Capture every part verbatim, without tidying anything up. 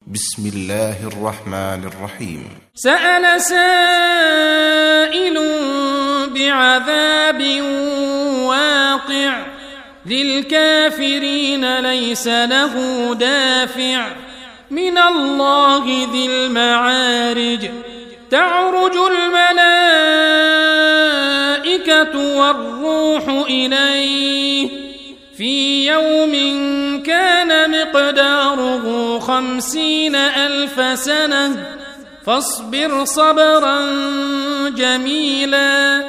بسم الله الرحمن الرحيم. سأل سائل بعذاب واقع للكافرين ليس له دافع من الله ذي المعارج تعرج الملائكة والروح إليه في يوم كان مقداره خمسين ألف سنة فاصبر صبرا جميلا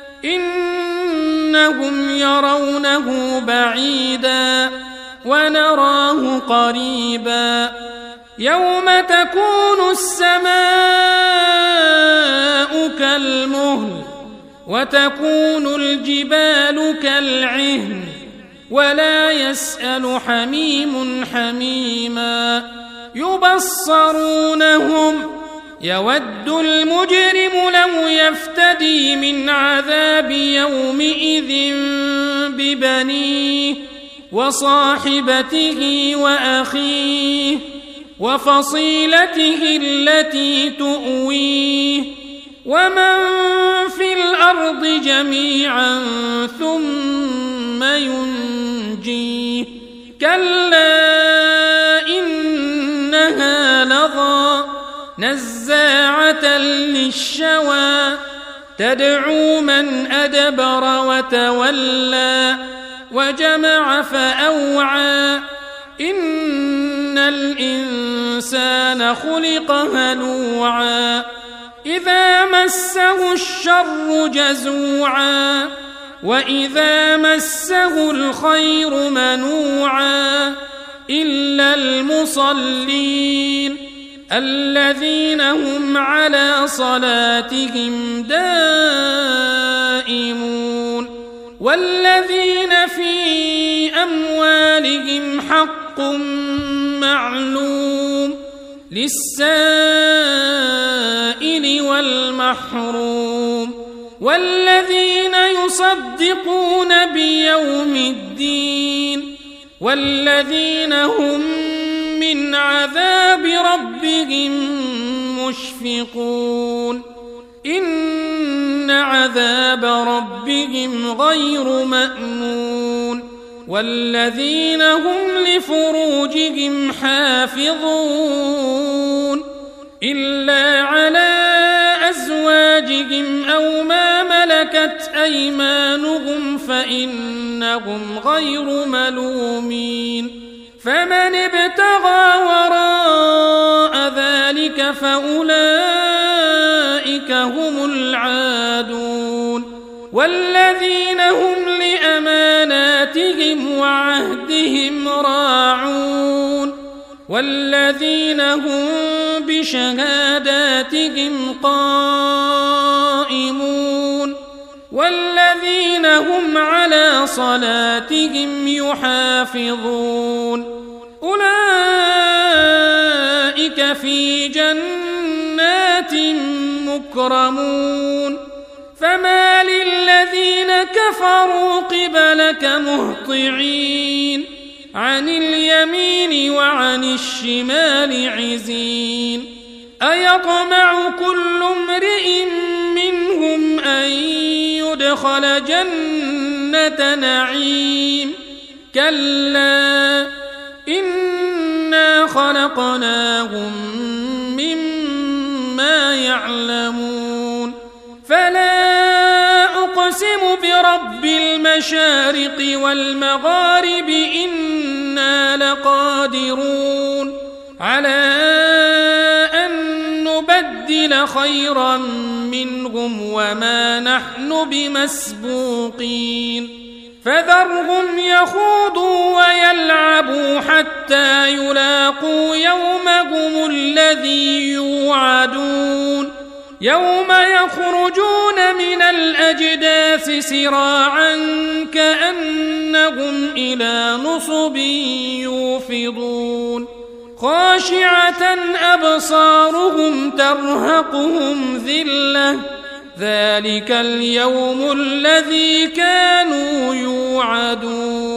إنهم يرونه بعيدا ونراه قريبا يوم تكون السماء كالمهل وتكون الجبال كالعهن ولا يسأل حميم حميما يبصرونهم يود المجرم لو يفتدي من عذاب يومئذ ببنيه وصاحبته وأخيه وفصيلته التي تؤويه ومن في الأرض جميعا ثم ينجيه كلا إنها لظى نزاعة للشوى تدعو من أدبر وتولى وجمع فأوعى إن الإنسان خلق هلوعا إذا مسه الشر جزوعا وإذا مسه الخير منوعا إلا المصلين الذين هم على صلاتهم دائمون والذين في أموالهم حق معلوم للسائل والمحروم والذين يصدقون بيوم الدين والذين هم من عذاب ربهم مشفقون إن عذاب ربهم غير مأمون والذين هم لفروجهم حافظون إلا على أزواجهم أو ما ملكت أيمانهم فإنهم غير ملومين فمن ابتغى وراء ذلك فأولئك هم العادون والذين هم لأماناتهم وعهدهم راعون والذين هم بشهاداتهم قائمون والذين هم على صلاتهم يحافظون أولئك في جنات مكرمون فما للذين كفروا قبلك مهطعين عن اليمين وعن الشمال عزين أيطمع كل امرئ منهم أن يدخل جنة نعيم كلا إنا خلقناهم مما يعلمون فلا أقسم برب المشارق والمغارب إنا لقادرون على أن نبدل خيرا منهم وما نحن بمسبوقين فذرهم يخوضوا ويلعبوا حتى يلاقوا يومهم الذي يوعدون يوم يخرجون من الأجداث سراعا كأنهم إلى نصب يوفضون خاشعة أبصارهم ترهقهم ذلة ذلك اليوم الذي كانوا يوعدون